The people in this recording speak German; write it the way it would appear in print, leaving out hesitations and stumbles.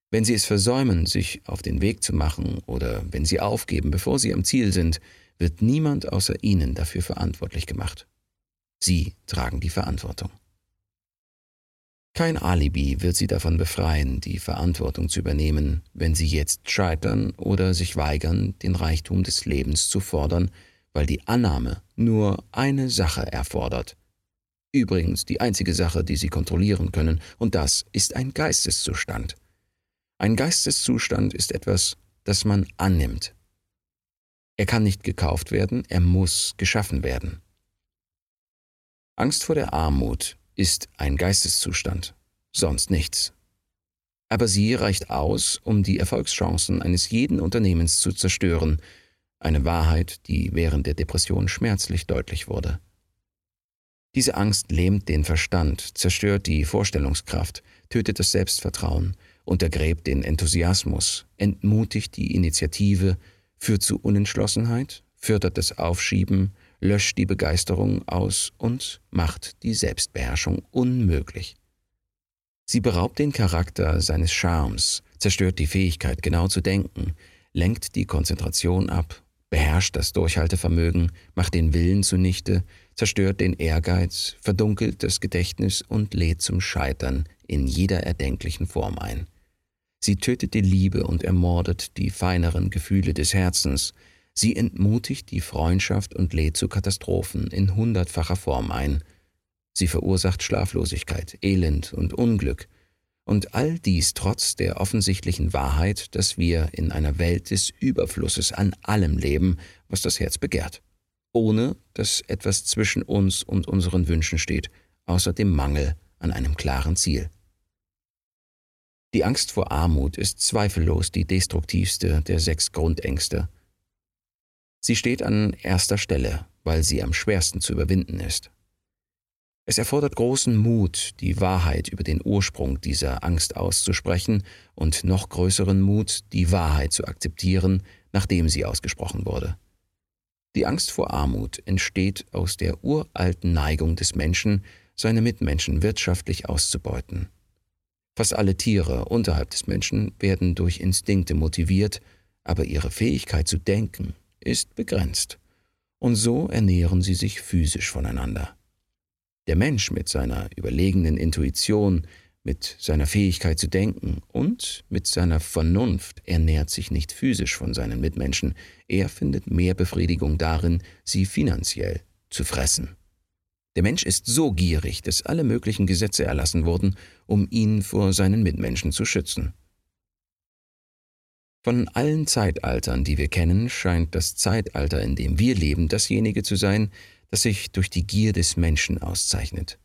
Wenn sie es versäumen, sich auf den Weg zu machen oder wenn sie aufgeben, bevor sie am Ziel sind, wird niemand außer ihnen dafür verantwortlich gemacht. Sie tragen die Verantwortung. Kein Alibi wird sie davon befreien, die Verantwortung zu übernehmen, wenn sie jetzt scheitern oder sich weigern, den Reichtum des Lebens zu fordern, weil die Annahme nur eine Sache erfordert. Übrigens die einzige Sache, die sie kontrollieren können, und das ist ein Geisteszustand. Ein Geisteszustand ist etwas, das man annimmt. Er kann nicht gekauft werden, er muss geschaffen werden. Angst vor der Armut ist ein Geisteszustand, sonst nichts. Aber sie reicht aus, um die Erfolgschancen eines jeden Unternehmens zu zerstören, eine Wahrheit, die während der Depression schmerzlich deutlich wurde. Diese Angst lähmt den Verstand, zerstört die Vorstellungskraft, tötet das Selbstvertrauen, untergräbt den Enthusiasmus, entmutigt die Initiative, führt zu Unentschlossenheit, fördert das Aufschieben, löscht die Begeisterung aus und macht die Selbstbeherrschung unmöglich. Sie beraubt den Charakter seines Charmes, zerstört die Fähigkeit, genau zu denken, lenkt die Konzentration ab, beherrscht das Durchhaltevermögen, macht den Willen zunichte, zerstört den Ehrgeiz, verdunkelt das Gedächtnis und lädt zum Scheitern in jeder erdenklichen Form ein. Sie tötet die Liebe und ermordet die feineren Gefühle des Herzens. Sie entmutigt die Freundschaft und lädt zu Katastrophen in 100-facher Form ein. Sie verursacht Schlaflosigkeit, Elend und Unglück. Und all dies trotz der offensichtlichen Wahrheit, dass wir in einer Welt des Überflusses an allem leben, was das Herz begehrt. Ohne dass etwas zwischen uns und unseren Wünschen steht, außer dem Mangel an einem klaren Ziel. Die Angst vor Armut ist zweifellos die destruktivste der 6 Grundängste. Sie steht an erster Stelle, weil sie am schwersten zu überwinden ist. Es erfordert großen Mut, die Wahrheit über den Ursprung dieser Angst auszusprechen und noch größeren Mut, die Wahrheit zu akzeptieren, nachdem sie ausgesprochen wurde. Die Angst vor Armut entsteht aus der uralten Neigung des Menschen, seine Mitmenschen wirtschaftlich auszubeuten. Fast alle Tiere unterhalb des Menschen werden durch Instinkte motiviert, aber ihre Fähigkeit zu denken ist begrenzt. Und so ernähren sie sich physisch voneinander. Der Mensch mit seiner überlegenen Intuition, mit seiner Fähigkeit zu denken und mit seiner Vernunft ernährt sich nicht physisch von seinen Mitmenschen. Er findet mehr Befriedigung darin, sie finanziell zu fressen. Der Mensch ist so gierig, dass alle möglichen Gesetze erlassen wurden, um ihn vor seinen Mitmenschen zu schützen. Von allen Zeitaltern, die wir kennen, scheint das Zeitalter, in dem wir leben, dasjenige zu sein, das sich durch die Gier des Menschen auszeichnet.